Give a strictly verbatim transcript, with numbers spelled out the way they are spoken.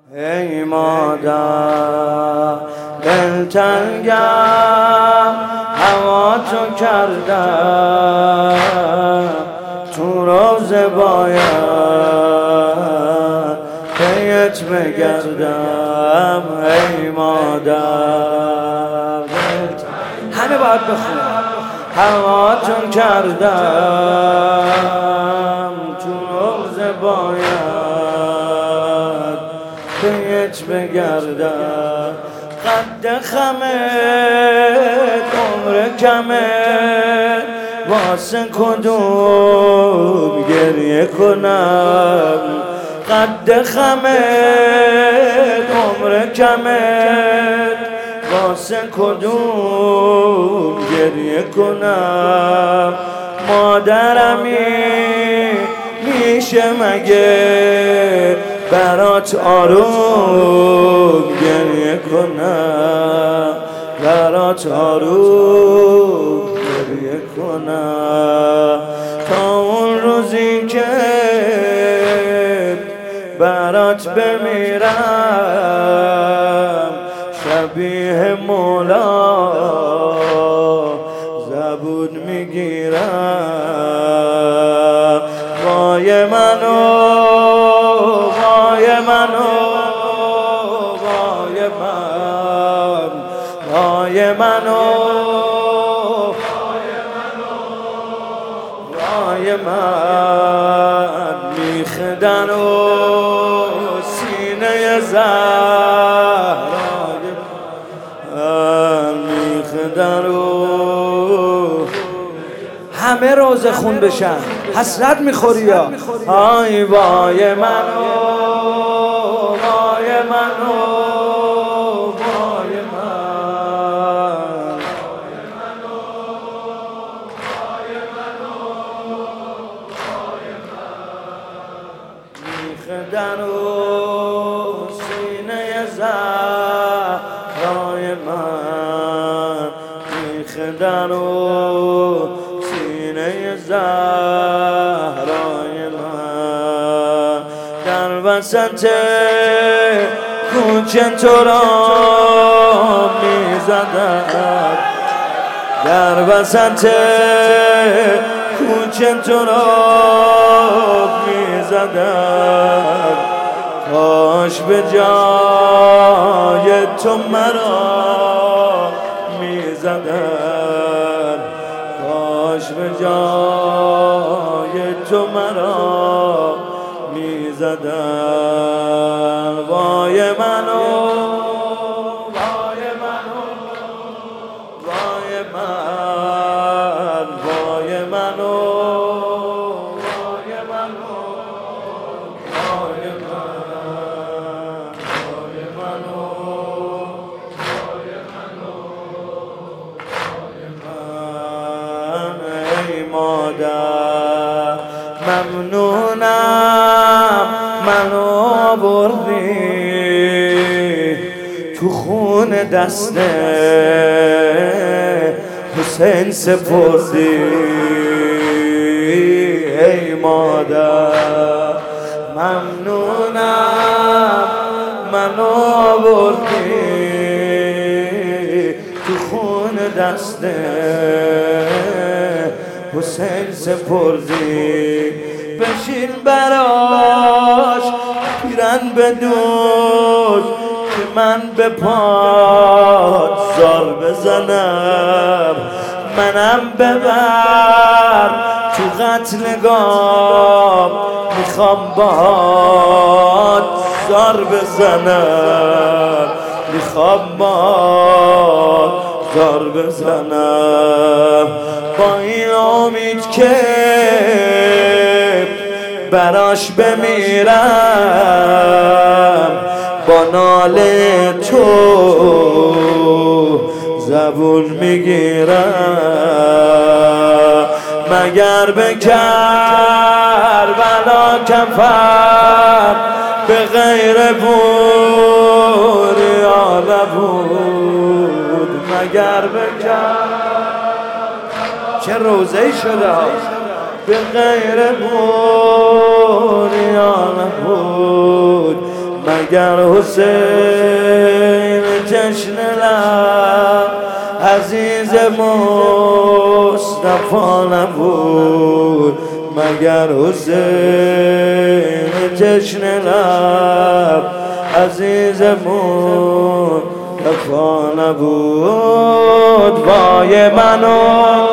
ای مادر دلتنگم هوا تو کردم تو روزه باید پیت بگردم ای مادر همه باید بخونم هوا تو کردم تو روزه باید پیت بگردم قد خمت عمر کمت واسه کدوم گریه کنم قد خمت عمر کمت واسه کدوم گریه کنم مادرمی میشه مگه برات آروم گریه کنم برات آروم گریه کنم تا اون روزی که برات بمیرم شبیه مولا زبون میگیرم وای منو وای منو وای من وای منو وای من میخدن و سینه زهرای من میخدن و همه روزه خون بشن حسرت میخوری یا آی وای منو وای منو وای من میخدن و سینه زهرای من میخدن و سینه زهرای من در وسط کوچه تو را میزدم در وسط کوچه تو را میزدم کاش به جای تو مرا میزدم کاش به جای تو مرا میزدم وای منو وای منو وای من وای منو وای منو وای من وای منو وای منو وای من ای مادر ممنونم منو بردی تو خون دست حسین سپردی ای مادر ممنونم منو بردی تو خون دست حسین سپردی بشین براش پیرن بدوش که من به پات زار بزنم منم ببر تو قتلگاه میخوام باهات زار بزنم میخوام باهات زار بزنم با این امید که براش بمیرم با ناله تو زبون میگیرم مگر به کربلا کفر به غیر بوریا نبود مگر به کربلا چه روزه‌ای شده به غیر بوریا نبود مگر حسین تشنه لب عزیز مصطفی نبود مگر حسین تشنه لب عزیز مصطفی نبود وای منو